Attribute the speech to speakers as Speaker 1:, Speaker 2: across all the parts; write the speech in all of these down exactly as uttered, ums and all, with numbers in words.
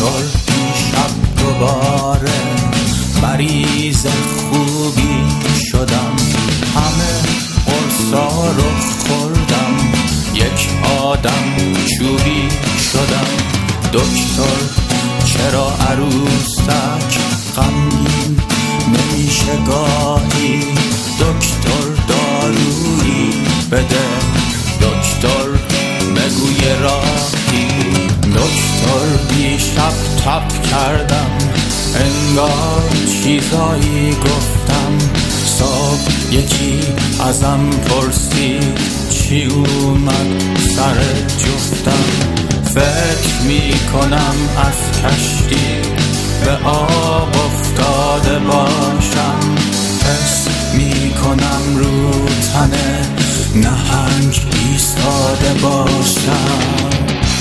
Speaker 1: دکتر دیشب دوباره مریض خوبی شدم، همه قرصا رو خوردم، یک آدم چوبی شدم. دکتر چرا عروسک غمگین نمیشه گاهی؟ دکتر دارویی بده، دکتر بگوی راهی. دکتر دیشب تب کردم، انگار چیزایی گفتم. صبح یکی ازم پرسید چی اومد سر جفتم. فکر میکنم از کشتی به آب افتاده باشم، حس میکنم رو تنه نهنگ ایستاده باشم.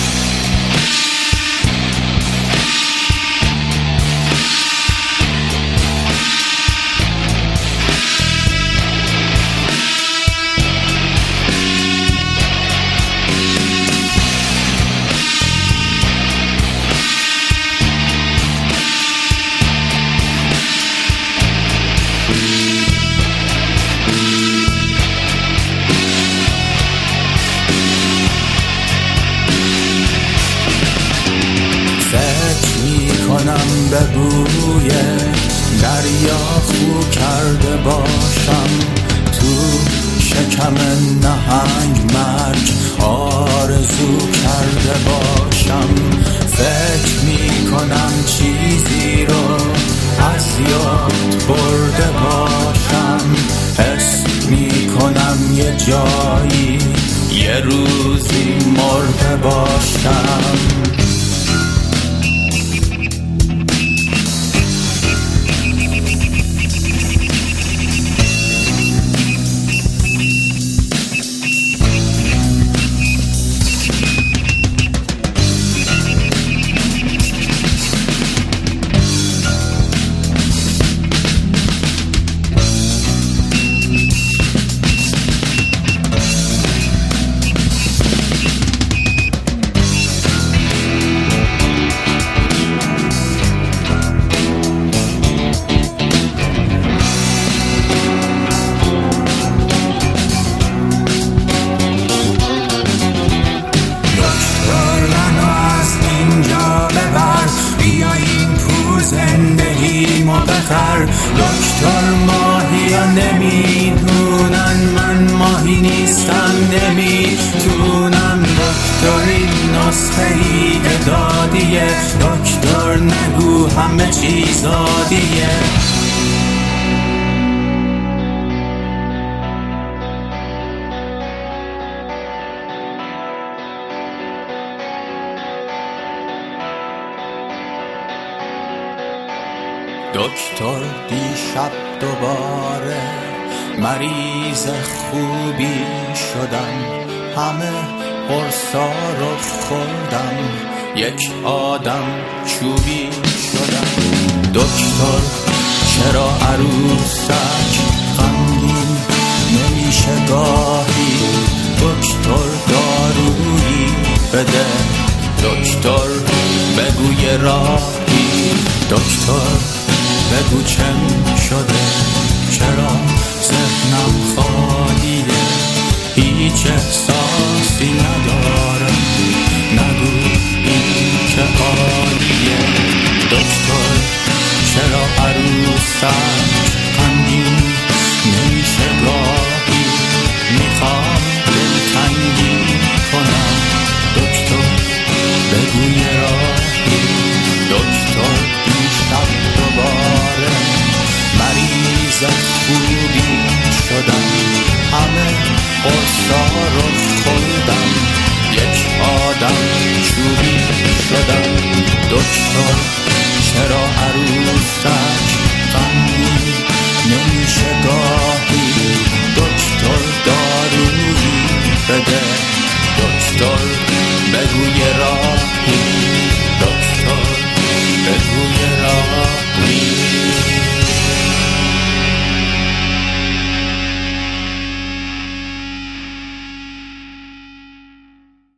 Speaker 1: کنم به بوی دریا خو کرده باشم، تو شکم نهنگ مرگ آرزو کرده باشم. فکر می کنم چیزی رو از یاد برده باشم، حس می کنم یه جایی یه روزی مرده باشم. دکتر ماهی ها نمیدونن من ماهی نیستم، نمیتونم. دکتر این نسخه ای دادیه، دکتر نگو همه چیز عادیه. دکتر دیشب دوباره مریض خوبی شدم، همه قرصا رو خوردم، یک آدم چوبی شدم. دکتر چرا عروسک غمگین نمیشه گاهی؟ دکتر دارویی بده، دکتر بگوی راهی. دکتر بگو چم شده، چرا ذهنم خالیه، هیچ احساسی ندارم، نگو این که عالیه. دکتر چرا عروسک غمگین نمیشه گاهی؟ میخوام دلتنگی کنم، دکتر بگوی راهی. دکتر دیشب دوباره مریض خوبی شدم، همه قرصا رو خوردم، یک آدم چوبی شدم. دکتر چرا عروسک غمگین نمیشه گاهی؟ دکتر دارویی بده، دکتر